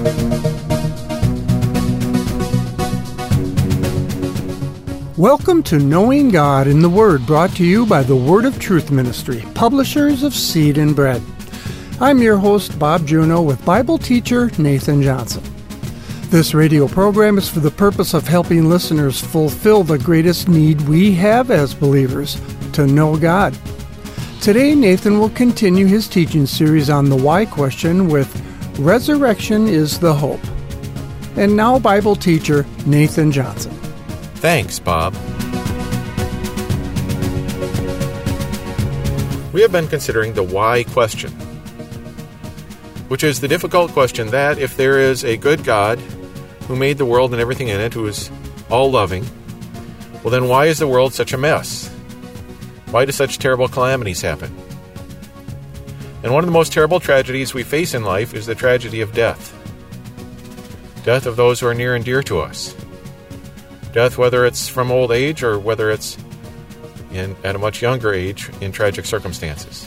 Welcome to Knowing God in the Word, brought to you by the Word of Truth Ministry, publishers of Seed and Bread. I'm your host, Bob Juneau, with Bible teacher Nathan Johnson. This radio program is for the purpose of helping listeners fulfill the greatest need we have as believers, to know God. Today, Nathan will continue his teaching series on the why question with Resurrection is the Hope. And now, Bible teacher Nathan Johnson. Thanks, Bob. We have been considering the why question, which is the difficult question that if there is a good God who made the world and everything in it, who is all-loving, well then why is the world such a mess? Why do such terrible calamities happen? And one of the most terrible tragedies we face in life is the tragedy of death. Death of those who are near and dear to us. Death, whether it's from old age or whether it's at a much younger age in tragic circumstances.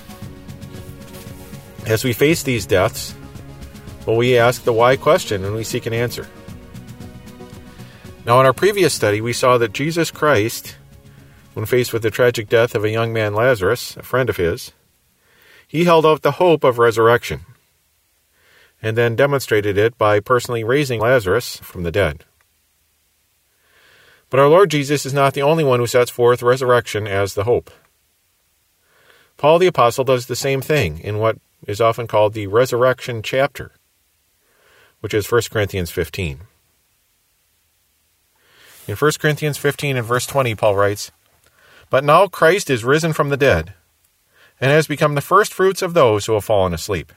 As we face these deaths, well, we ask the why question and we seek an answer. Now, in our previous study, we saw that Jesus Christ, when faced with the tragic death of a young man, Lazarus, a friend of his, he held out the hope of resurrection and then demonstrated it by personally raising Lazarus from the dead. But our Lord Jesus is not the only one who sets forth resurrection as the hope. Paul the Apostle does the same thing in what is often called the resurrection chapter, which is 1 Corinthians 15. In 1 Corinthians 15 and verse 20, Paul writes, "But now Christ is risen from the dead, and has become the firstfruits of those who have fallen asleep."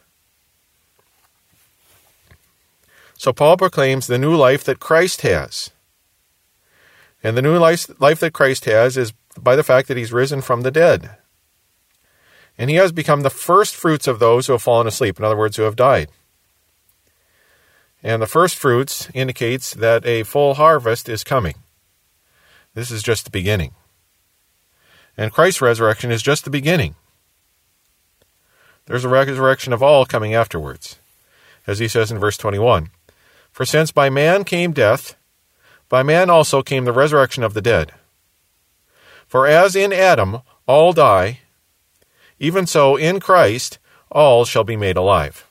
So Paul proclaims the new life that Christ has. And the new life that Christ has is by the fact that he's risen from the dead. And he has become the first fruits of those who have fallen asleep, in other words, who have died. And the first fruits indicates that a full harvest is coming. This is just the beginning. And Christ's resurrection is just the beginning. There's a resurrection of all coming afterwards. As he says in verse 21, "For since by man came death, by man also came the resurrection of the dead. For as in Adam all die, even so in Christ all shall be made alive."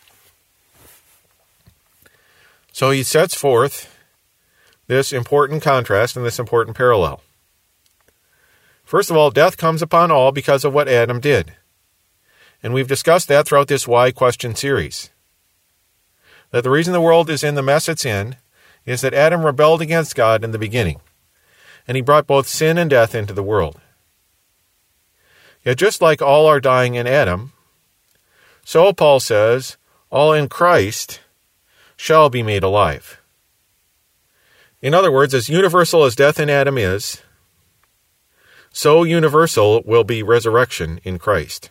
So he sets forth this important contrast and this important parallel. First of all, death comes upon all because of what Adam did. And we've discussed that throughout this Why Question series. That the reason the world is in the mess it's in is that Adam rebelled against God in the beginning, and he brought both sin and death into the world. Yet just like all are dying in Adam, so Paul says, all in Christ shall be made alive. In other words, as universal as death in Adam is, so universal will be resurrection in Christ.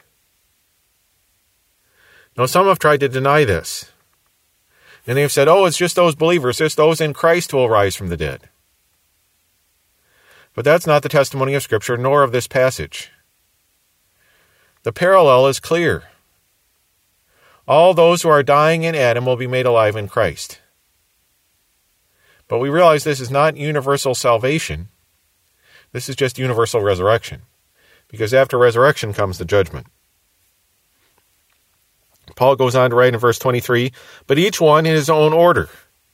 Now, some have tried to deny this. And they've said, it's just those believers, just those in Christ who will rise from the dead. But that's not the testimony of Scripture, nor of this passage. The parallel is clear. All those who are dying in Adam will be made alive in Christ. But we realize this is not universal salvation. This is just universal resurrection. Because after resurrection comes the judgment. Paul goes on to write in verse 23, "But each one in his own order."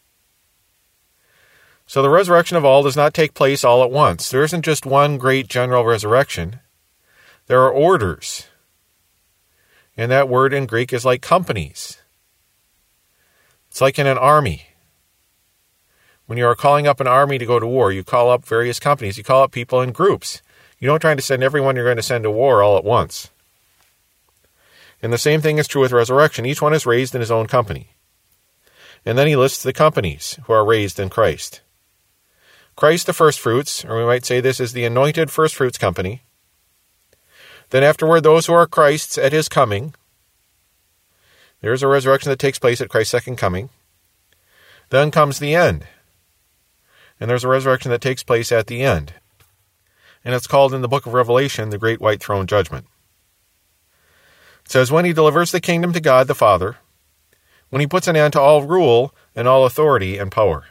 So the resurrection of all does not take place all at once. There isn't just one great general resurrection. There are orders. And that word in Greek is like companies. It's like in an army. When you are calling up an army to go to war, you call up various companies. You call up people in groups. You don't try to send everyone you're going to send to war all at once. And the same thing is true with resurrection. Each one is raised in his own company. And then he lists the companies who are raised in Christ. Christ the firstfruits, or we might say this is the anointed firstfruits company. Then afterward, those who are Christ's at his coming. There's a resurrection that takes place at Christ's second coming. Then comes the end. And there's a resurrection that takes place at the end. And it's called in the book of Revelation the Great White Throne Judgment. It says, "When he delivers the kingdom to God the Father, when he puts an end to all rule and all authority and power.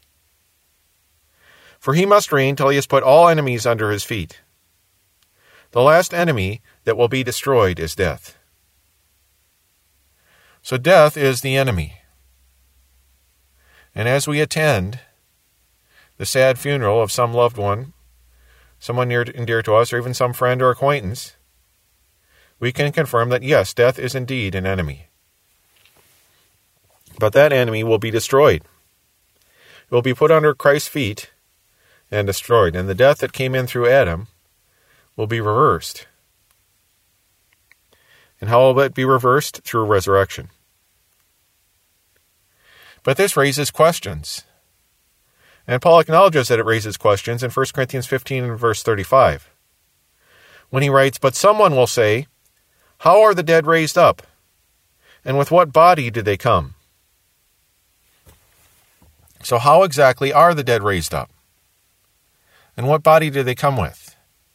For he must reign till he has put all enemies under his feet. The last enemy that will be destroyed is death. So death is the enemy. And as we attend the sad funeral of some loved one, someone near and dear to us, or even some friend or acquaintance, we can confirm that yes, death is indeed an enemy. But that enemy will be destroyed. It will be put under Christ's feet and destroyed. And the death that came in through Adam will be reversed. And how will it be reversed? Through resurrection. But this raises questions. And Paul acknowledges that it raises questions in 1 Corinthians 15 and verse 35. When he writes, "But someone will say, how are the dead raised up? And with what body did they come?" So how exactly are the dead raised up? And what body did they come with?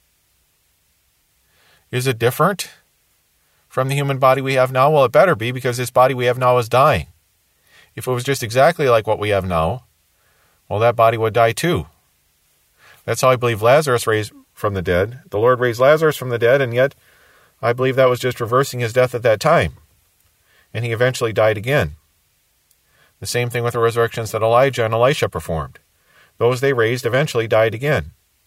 Is it different from the human body we have now? Well, it better be, because this body we have now is dying. If it was just exactly like what we have now, well, that body would die too. That's how I believe Lazarus raised from the dead. The Lord raised Lazarus from the dead, and yet I believe that was just reversing his death at that time. And he eventually died again. The same thing with the resurrections that Elijah and Elisha performed. Those they raised eventually died again.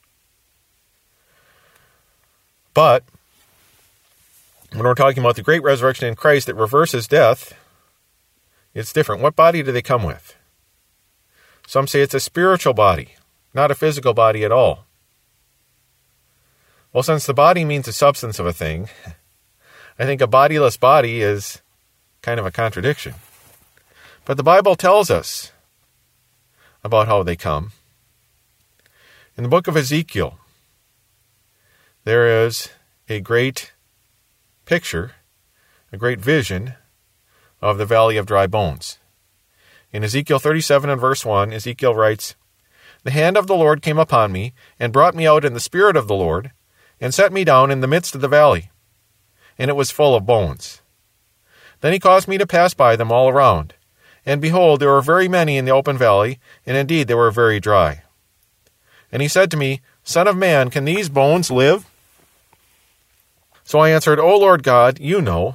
But when we're talking about the great resurrection in Christ that reverses death, it's different. What body do they come with? Some say it's a spiritual body, not a physical body at all. Well, since the body means the substance of a thing, I think a bodiless body is kind of a contradiction. But the Bible tells us about how they come. In the book of Ezekiel, there is a great picture, a great vision of the valley of dry bones. In Ezekiel 37 and verse 1, Ezekiel writes, "The hand of the Lord came upon me, and brought me out in the spirit of the Lord, and set me down in the midst of the valley, and it was full of bones. Then he caused me to pass by them all around, and behold, there were very many in the open valley, and indeed they were very dry. And he said to me, Son of man, can these bones live? So I answered, O Lord God, you know."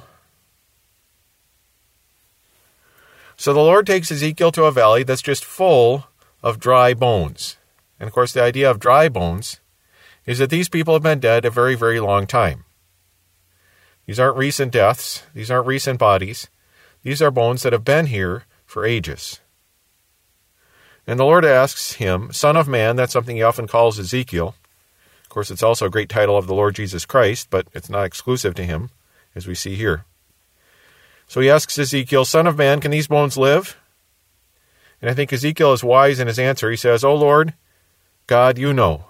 So the Lord takes Ezekiel to a valley that's just full of dry bones. And of course, the idea of dry bones is that these people have been dead a very, very long time. These aren't recent deaths. These aren't recent bodies. These are bones that have been here for ages. And the Lord asks him, Son of man, that's something he often calls Ezekiel. Of course, it's also a great title of the Lord Jesus Christ, but it's not exclusive to him, as we see here. So he asks Ezekiel, Son of man, can these bones live? And I think Ezekiel is wise in his answer. He says, O Lord, God, you know.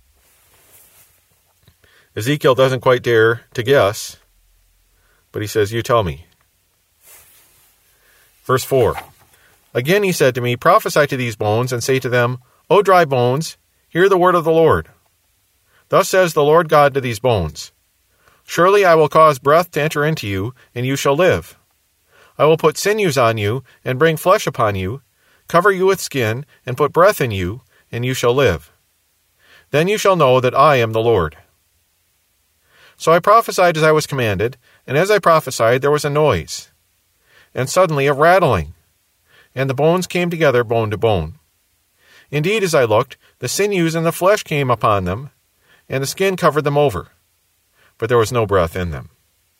Ezekiel doesn't quite dare to guess, but he says, you tell me. Verse 4. Again he said to me, Prophesy to these bones, and say to them, O dry bones, hear the word of the Lord. Thus says the Lord God to these bones, Surely I will cause breath to enter into you, and you shall live. I will put sinews on you, and bring flesh upon you, cover you with skin, and put breath in you, and you shall live. Then you shall know that I am the Lord. So I prophesied as I was commanded, and as I prophesied there was a noise, and suddenly a rattling, and the bones came together bone to bone. Indeed, as I looked, the sinews and the flesh came upon them, and the skin covered them over, but there was no breath in them.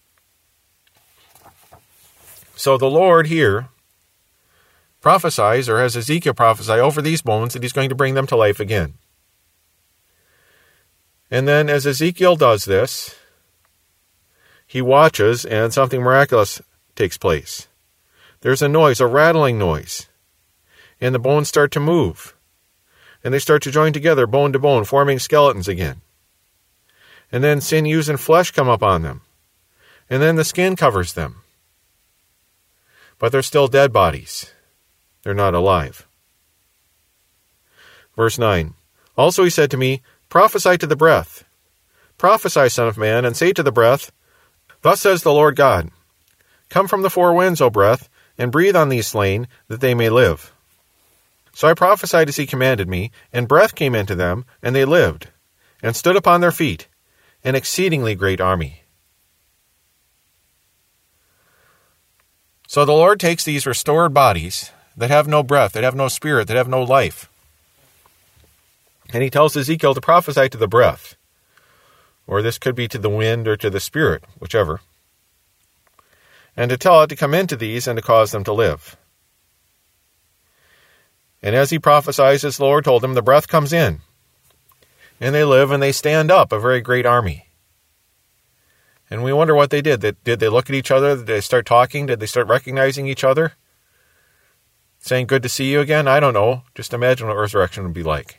So the Lord here prophesies, or has Ezekiel prophesy over these bones, that he's going to bring them to life again. And then as Ezekiel does this, he watches, and something miraculous takes place. There's a noise, a rattling noise, and the bones start to move, and they start to join together bone to bone, forming skeletons again. And then sinews and flesh come up on them, and then the skin covers them. But they're still dead bodies. They're not alive. Verse 9. Also he said to me, Prophesy to the breath. Prophesy, Son of man, and say to the breath, Thus says the Lord God, Come from the four winds, O breath, and breathe on these slain, that they may live. So I prophesied as he commanded me, and breath came into them, and they lived, and stood upon their feet, an exceedingly great army. So the Lord takes these restored bodies that have no breath, that have no spirit, that have no life, and he tells Ezekiel to prophesy to the breath, or this could be to the wind or to the spirit, whichever, and to tell it to come into these and to cause them to live. And as he prophesies, as the Lord told him, the breath comes in, and they live, and they stand up, a very great army. And we wonder what they did. Did they look at each other? Did they start talking? Did they start recognizing each other? Saying, good to see you again? I don't know. Just imagine what resurrection would be like.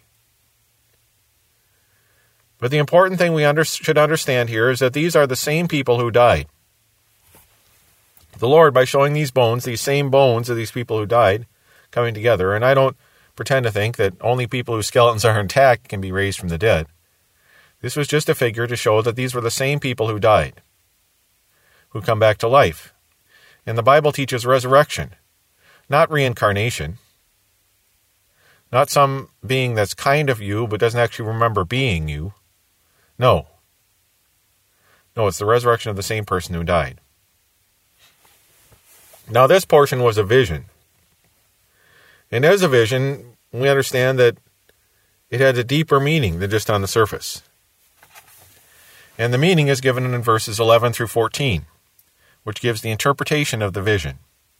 But the important thing we should understand here is that these are the same people who died. The Lord, by showing these same bones of these people who died, coming together, and I don't pretend to think that only people whose skeletons are intact can be raised from the dead. This was just a figure to show that these were the same people who died, who come back to life. And the Bible teaches resurrection, not reincarnation, not some being that's kind of you but doesn't actually remember being you. No, it's the resurrection of the same person who died. Now, this portion was a vision. And as a vision, we understand that it had a deeper meaning than just on the surface. And the meaning is given in verses 11 through 14, which gives the interpretation of the vision.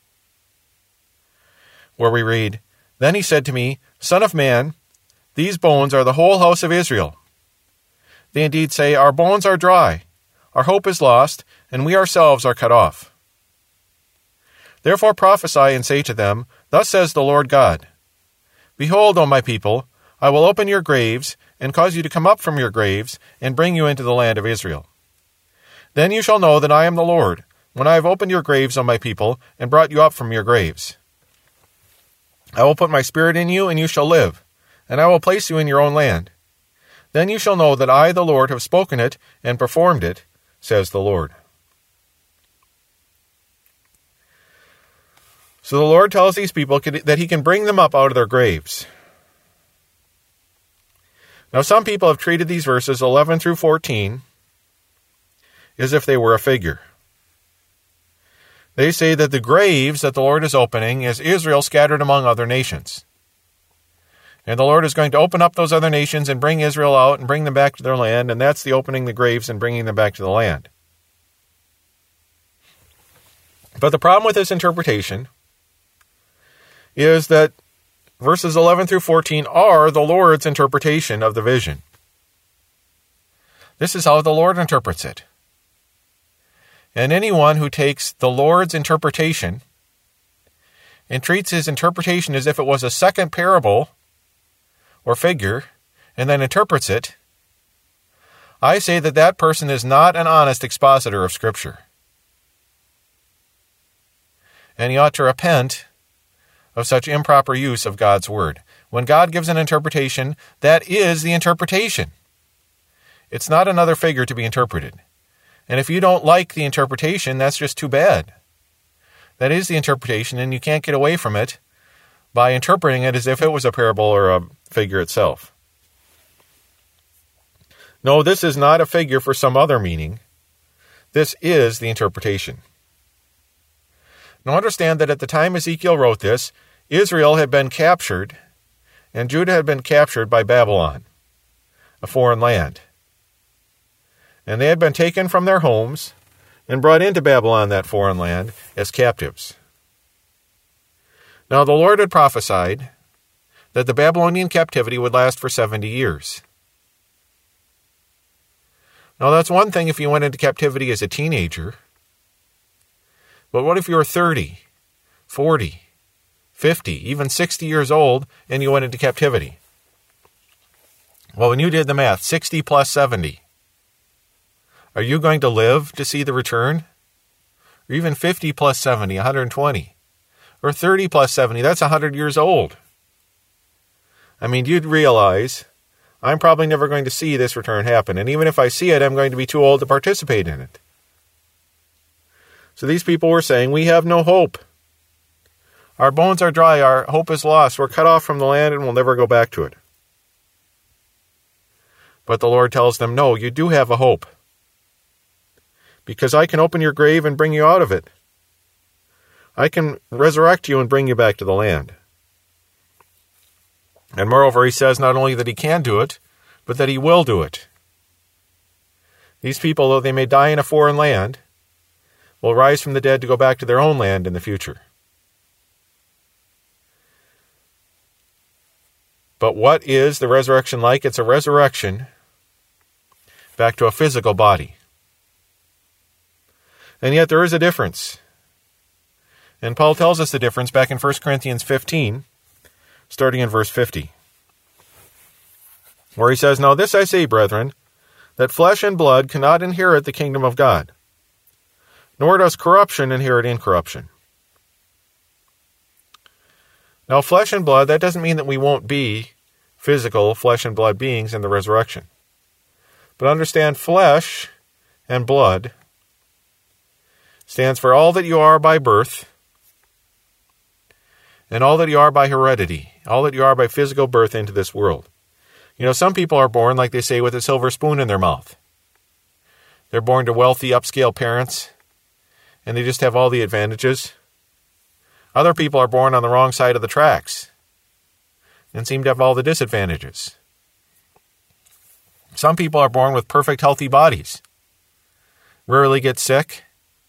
Where we read, Then he said to me, Son of man, these bones are the whole house of Israel. They indeed say, Our bones are dry, our hope is lost, and we ourselves are cut off. Therefore prophesy and say to them, Thus says the Lord God, Behold, O my people, I will open your graves, and cause you to come up from your graves, and bring you into the land of Israel. Then you shall know that I am the Lord, when I have opened your graves, O my people, and brought you up from your graves. I will put my spirit in you, and you shall live, and I will place you in your own land. Then you shall know that I, the Lord, have spoken it, and performed it, says the Lord. So the Lord tells these people that he can bring them up out of their graves. Now, some people have treated these verses 11 through 14 as if they were a figure. They say that the graves that the Lord is opening is Israel scattered among other nations. And the Lord is going to open up those other nations and bring Israel out and bring them back to their land, and that's the opening the graves and bringing them back to the land. But the problem with this interpretation is that verses 11 through 14 are the Lord's interpretation of the vision. This is how the Lord interprets it. And anyone who takes the Lord's interpretation and treats his interpretation as if it was a second parable or figure, and then interprets it, I say that that person is not an honest expositor of Scripture. And he ought to repent of such improper use of God's word. When God gives an interpretation, that is the interpretation. It's not another figure to be interpreted. And if you don't like the interpretation, that's just too bad. That is the interpretation, and you can't get away from it by interpreting it as if it was a parable or a figure itself. No, this is not a figure for some other meaning. This is the interpretation. Now understand that at the time Ezekiel wrote this, Israel had been captured, and Judah had been captured by Babylon, a foreign land. And they had been taken from their homes and brought into Babylon, that foreign land, as captives. Now the Lord had prophesied that the Babylonian captivity would last for 70 years. Now that's one thing if you went into captivity as a teenager. But what if you were 30, 40, 50, even 60 years old and you went into captivity? Well, when you did the math, 60 plus 70, are you going to live to see the return? Or even 50 plus 70, 120. Or 30 plus 70, that's 100 years old. I mean, you'd realize I'm probably never going to see this return happen. And even if I see it, I'm going to be too old to participate in it. So these people were saying, we have no hope. Our bones are dry. Our hope is lost. We're cut off from the land and we'll never go back to it. But the Lord tells them, no, you do have a hope. Because I can open your grave and bring you out of it. I can resurrect you and bring you back to the land. And moreover, he says not only that he can do it, but that he will do it. These people, though they may die in a foreign land, will rise from the dead to go back to their own land in the future. But what is the resurrection like? It's a resurrection back to a physical body. And yet there is a difference. And Paul tells us the difference back in 1 Corinthians 15, starting in verse 50, where he says, "Now this I say, brethren, that flesh and blood cannot inherit the kingdom of God, nor does corruption inherit incorruption." Now, flesh and blood, that doesn't mean that we won't be physical flesh and blood beings in the resurrection. But understand, flesh and blood stands for all that you are by birth and all that you are by heredity, all that you are by physical birth into this world. You know, some people are born, like they say, with a silver spoon in their mouth. They're born to wealthy, upscale parents, and they just have all the advantages. Other people are born on the wrong side of the tracks and seem to have all the disadvantages. Some people are born with perfect, healthy bodies, rarely get sick,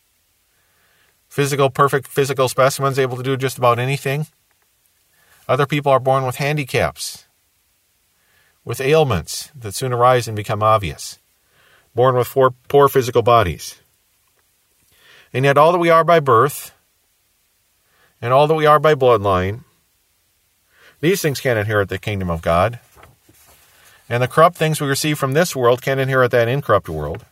perfect physical specimens, able to do just about anything. Other people are born with handicaps, with ailments that soon arise and become obvious, born with poor physical bodies. And yet all that we are by birth and all that we are by bloodline, these things can't inherit the kingdom of God. And the corrupt things we receive from this world can't inherit that incorrupt world.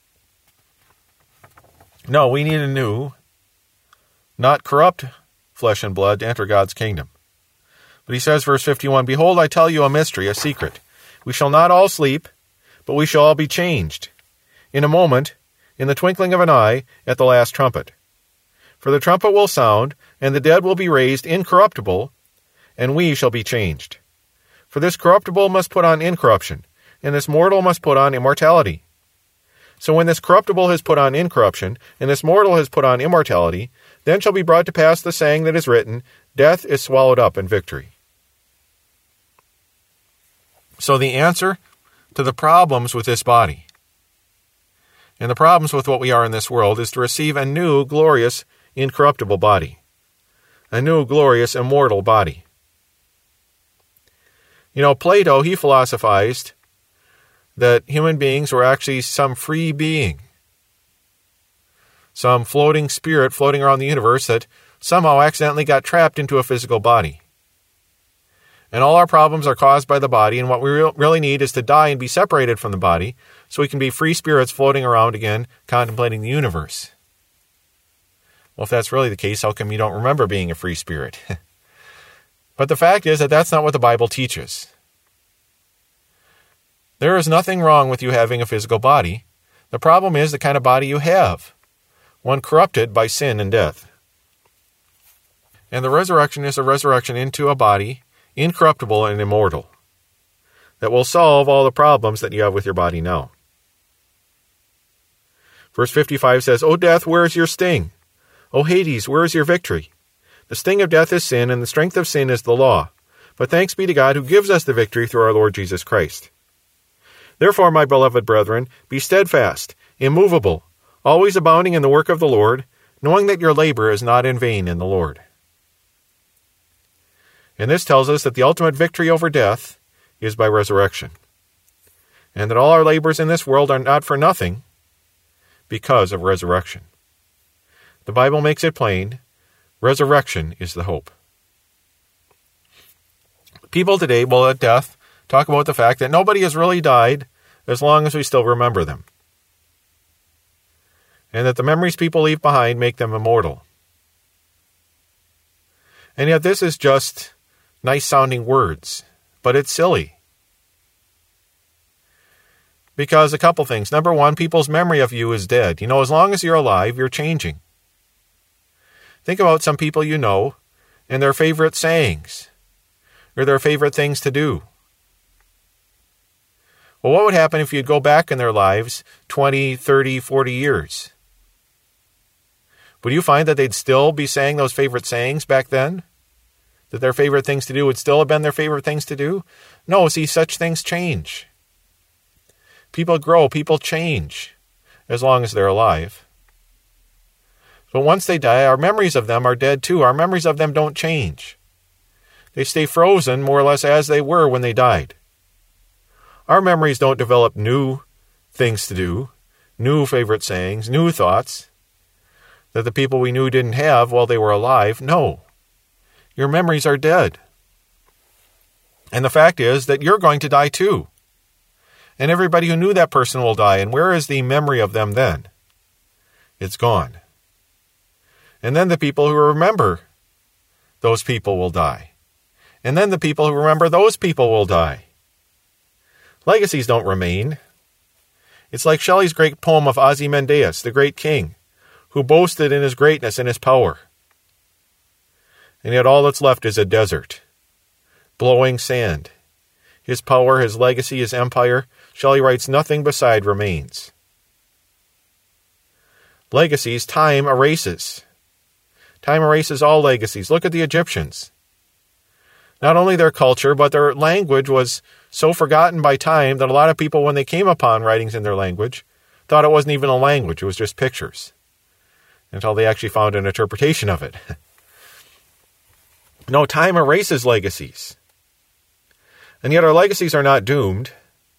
No, we need a new, not corrupt flesh and blood to enter God's kingdom. But he says, verse 51, "Behold, I tell you a mystery, a secret. We shall not all sleep, but we shall all be changed. In a moment, in the twinkling of an eye, at the last trumpet. For the trumpet will sound, and the dead will be raised incorruptible, and we shall be changed. For this corruptible must put on incorruption, and this mortal must put on immortality. So when this corruptible has put on incorruption, and this mortal has put on immortality, then shall be brought to pass the saying that is written, Death is swallowed up in victory." So the answer to the problems with this body and the problems with what we are in this world is to receive a new, glorious, incorruptible body. A new, glorious, immortal body. You know, Plato, he philosophized that human beings were actually some free being, some floating spirit floating around the universe that somehow accidentally got trapped into a physical body. And all our problems are caused by the body, and what we really need is to die and be separated from the body so we can be free spirits floating around again, contemplating the universe. Well, if that's really the case, how come you don't remember being a free spirit? But the fact is that that's not what the Bible teaches. There is nothing wrong with you having a physical body. The problem is the kind of body you have, one corrupted by sin and death. And the resurrection is a resurrection into a body, incorruptible and immortal, that will solve all the problems that you have with your body now. Verse 55 says, "O death, where is your sting? O Hades, where is your victory? The sting of death is sin, and the strength of sin is the law. But thanks be to God who gives us the victory through our Lord Jesus Christ. Therefore, my beloved brethren, be steadfast, immovable, always abounding in the work of the Lord, knowing that your labor is not in vain in the Lord." And this tells us that the ultimate victory over death is by resurrection, and that all our labors in this world are not for nothing because of resurrection. The Bible makes it plain, resurrection is the hope. People today will at death talk about the fact that nobody has really died as long as we still remember them, and that the memories people leave behind make them immortal. And yet this is just nice-sounding words, but it's silly. Because a couple things. Number one, people's memory of you is dead. You know, as long as you're alive, you're changing. Think about some people you know, and their favorite sayings or their favorite things to do. Well, what would happen if you'd go back in their lives 20, 30, 40 years? Would you find that they'd still be saying those favorite sayings back then? That their favorite things to do would still have been their favorite things to do? No, see, such things change. People grow, people change, as long as they're alive. But once they die, our memories of them are dead too. Our memories of them don't change. They stay frozen more or less as they were when they died. Our memories don't develop new things to do, new favorite sayings, new thoughts that the people we knew didn't have while they were alive. No. Your memories are dead. And the fact is that you're going to die too. And everybody who knew that person will die. And where is the memory of them then? It's gone. And then the people who remember those people will die. And then the people who remember those people will die. Legacies don't remain. It's like Shelley's great poem of Ozymandias, the great king, who boasted in his greatness and his power. And yet all that's left is a desert, blowing sand. His power, his legacy, his empire, Shelley writes, nothing beside remains. Legacies, time erases. Time erases all legacies. Look at the Egyptians. Not only their culture, but their language was so forgotten by time that a lot of people, when they came upon writings in their language, thought it wasn't even a language, it was just pictures, until they actually found an interpretation of it. No, time erases legacies. And yet our legacies are not doomed.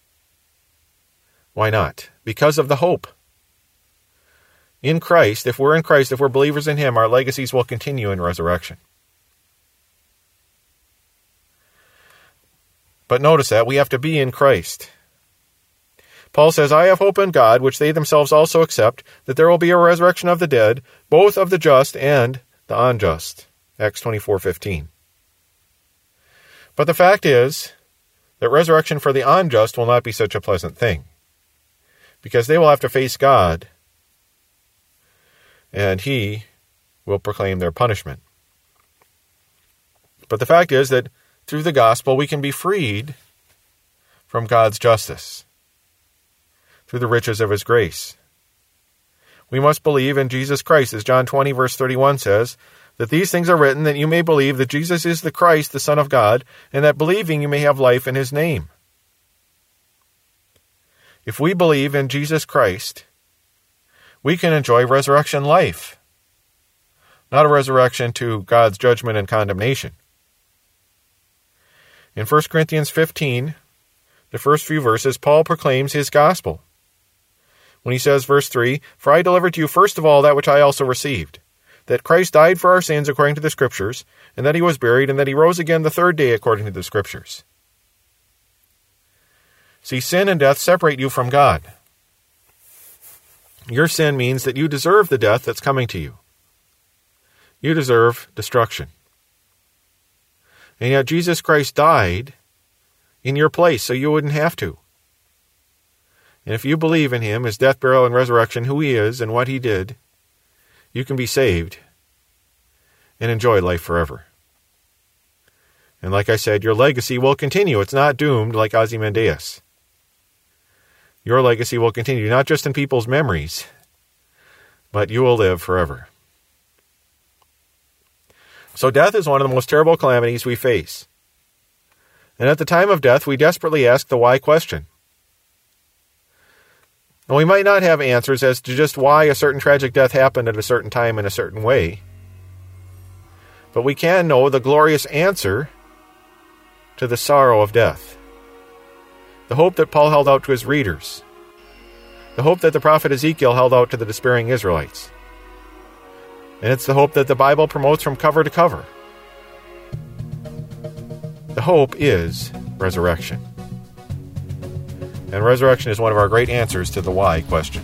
Why not? Because of the hope. In Christ, if we're in Christ, if we're believers in Him, our legacies will continue in resurrection. But notice that we have to be in Christ. Paul says, I have hope in God, which they themselves also accept, that there will be a resurrection of the dead, both of the just and the unjust. Acts 24:15. But the fact is that resurrection for the unjust will not be such a pleasant thing, because they will have to face God, and He will proclaim their punishment. But the fact is that through the gospel we can be freed from God's justice through the riches of His grace. We must believe in Jesus Christ, as John 20 verse 31 says, that these things are written that you may believe that Jesus is the Christ, the Son of God, and that believing you may have life in His name. If we believe in Jesus Christ, we can enjoy resurrection life, not a resurrection to God's judgment and condemnation. In 1 Corinthians 15, the first few verses, Paul proclaims his gospel. When he says, verse 3, For I delivered to you first of all that which I also received, that Christ died for our sins according to the Scriptures, and that He was buried, and that He rose again the third day according to the Scriptures. See, sin and death separate you from God. Your sin means that you deserve the death that's coming to you. You deserve destruction. And yet Jesus Christ died in your place so you wouldn't have to. And if you believe in Him, His death, burial, and resurrection, who He is and what He did, you can be saved and enjoy life forever. And like I said, your legacy will continue. It's not doomed like Ozymandias. Your legacy will continue, not just in people's memories, but you will live forever. So death is one of the most terrible calamities we face. And at the time of death, we desperately ask the why question. And we might not have answers as to just why a certain tragic death happened at a certain time in a certain way. But we can know the glorious answer to the sorrow of death. The hope that Paul held out to his readers. The hope that the prophet Ezekiel held out to the despairing Israelites. And it's the hope that the Bible promotes from cover to cover. The hope is resurrection. And resurrection is one of our great answers to the why question.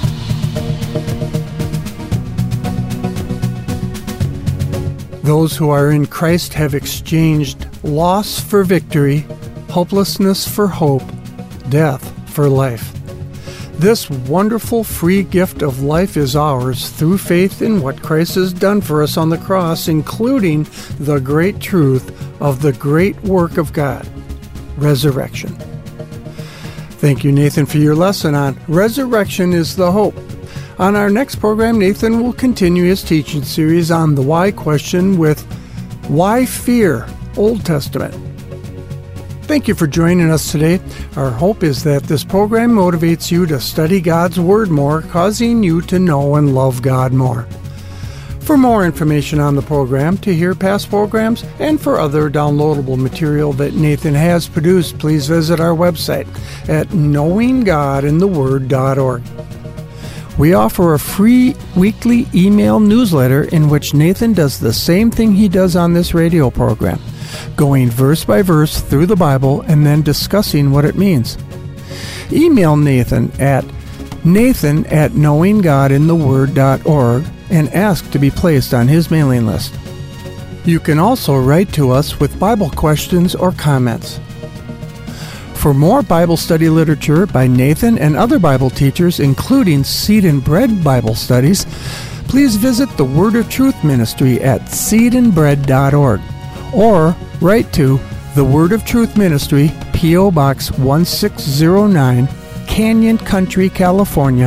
Those who are in Christ have exchanged loss for victory, hopelessness for hope, death for life. This wonderful free gift of life is ours through faith in what Christ has done for us on the cross, including the great truth of the great work of God, resurrection. Thank you, Nathan, for your lesson on Resurrection is the Hope. On our next program, Nathan will continue his teaching series on the why question with Why Fear? Old Testament. Thank you for joining us today. Our hope is that this program motivates you to study God's Word more, causing you to know and love God more. For more information on the program, to hear past programs, and for other downloadable material that Nathan has produced, please visit our website at knowinggodintheword.org. We offer a free weekly email newsletter in which Nathan does the same thing he does on this radio program, going verse by verse through the Bible and then discussing what it means. Email Nathan at knowinggodintheword.org and ask to be placed on his mailing list. You can also write to us with Bible questions or comments. For more Bible study literature by Nathan and other Bible teachers, including Seed and Bread Bible studies, please visit the Word of Truth Ministry at seedandbread.org or write to the Word of Truth Ministry, P.O. Box 1609, Canyon Country, California,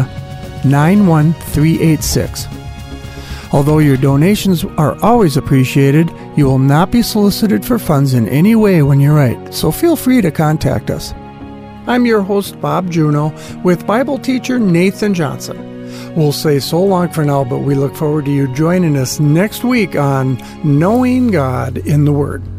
91386. Although your donations are always appreciated, you will not be solicited for funds in any way when you write, so feel free to contact us. I'm your host, Bob Juneau, with Bible teacher Nathan Johnson. We'll say so long for now, but we look forward to you joining us next week on Knowing God in the Word.